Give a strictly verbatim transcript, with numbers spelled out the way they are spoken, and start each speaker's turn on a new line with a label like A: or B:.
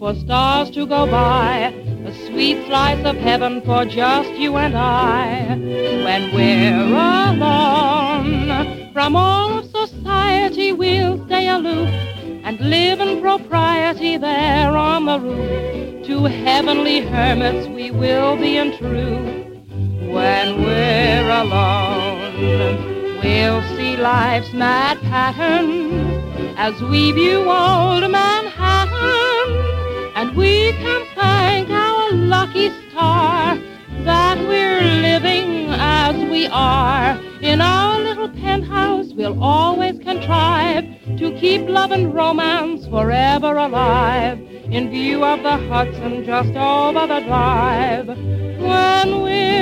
A: for stars to go by, a sweet slice of heaven for just you and I. When we're alone from all of society, we'll stay aloof and live in propriety there on the roof. Two heavenly hermits we will be in truth. When we're alone, we'll see life's mad pattern as we view old Manhattan, and we can thank our lucky star that we're living as we are. In our little penthouse we'll always contrive to keep love and romance forever alive, in view of the Hudson just over the drive. When we're